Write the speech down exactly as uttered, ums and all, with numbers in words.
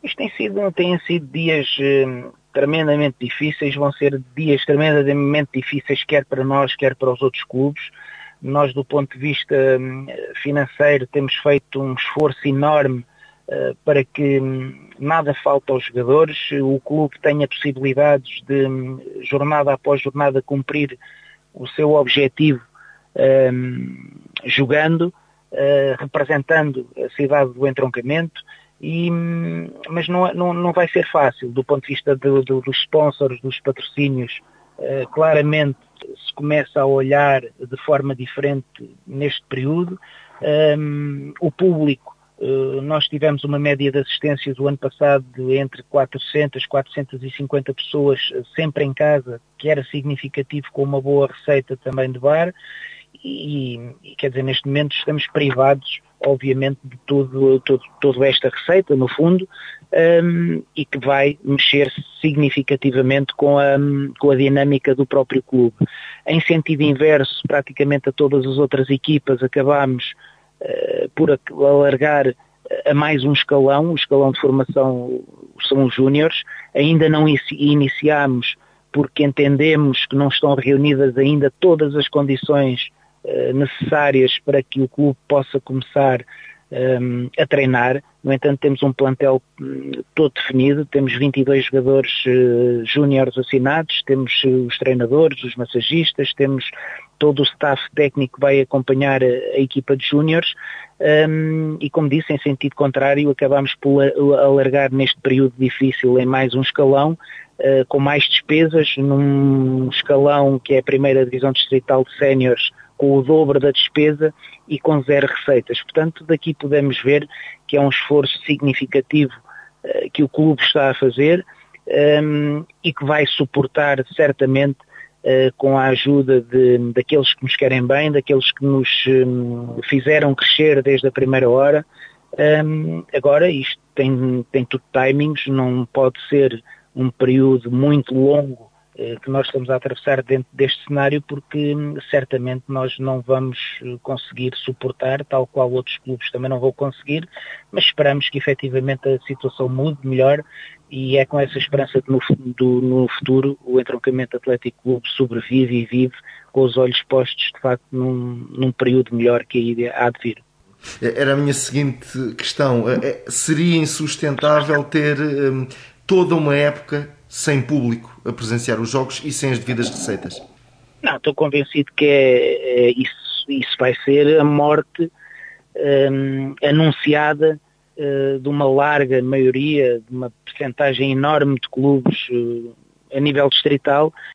Isto tem sido, têm sido dias eh, tremendamente difíceis, vão ser dias tremendamente difíceis, quer para nós, quer para os outros clubes. Nós, do ponto de vista hum, financeiro, temos feito um esforço enorme uh, para que hum, nada falte aos jogadores, o clube tenha possibilidades de, hum, jornada após jornada, cumprir o seu objetivo um, jogando, uh, representando a cidade do entroncamento. E, mas não, não, não vai ser fácil do ponto de vista do, do, dos sponsors, dos patrocínios. Uh, claramente se começa a olhar de forma diferente neste período. Um, o público, uh, nós tivemos uma média de assistências o ano passado de entre quatrocentas, quatrocentas e cinquenta pessoas sempre em casa, que era significativo, com uma boa receita também de bar. E, e quer dizer, neste momento estamos privados, obviamente, de todo, todo, toda esta receita, no fundo, um, e que vai mexer significativamente com a, com a dinâmica do próprio clube. Em sentido inverso, praticamente a todas as outras equipas, acabámos uh, por alargar a mais um escalão, o escalão de formação são os júniores. Ainda não iniciámos porque entendemos que não estão reunidas ainda todas as condições necessárias para que o clube possa começar um, a treinar. No entanto, temos um plantel um, todo definido, temos vinte e dois jogadores uh, júniores assinados, temos uh, os treinadores, os massagistas, temos todo o staff técnico que vai acompanhar a, a equipa de júniores, um, e como disse, em sentido contrário, acabamos por alargar neste período difícil em mais um escalão, uh, com mais despesas, num escalão que é a primeira divisão distrital de séniores, com o dobro da despesa e com zero receitas. Portanto, daqui podemos ver que é um esforço significativo uh, que o clube está a fazer, um, e que vai suportar certamente uh, com a ajuda de, daqueles que nos querem bem, daqueles que nos um, fizeram crescer desde a primeira hora. Um, agora, isto tem, tem tudo timings, não pode ser um período muito longo que nós estamos a atravessar dentro deste cenário, porque certamente nós não vamos conseguir suportar, tal qual outros clubes também não vão conseguir, mas esperamos que efetivamente a situação mude melhor, e é com essa esperança que no, do, no futuro o Entroncamento Atlético Clube sobrevive e vive com os olhos postos de facto num, num período melhor que aí há de vir. Era a minha seguinte questão. Seria insustentável ter um, toda uma época sem público a presenciar os jogos e sem as devidas receitas? Não, estou convencido que é, é isso, isso vai ser a morte um, anunciada uh, de uma larga maioria, de uma percentagem enorme de clubes uh, a nível distrital,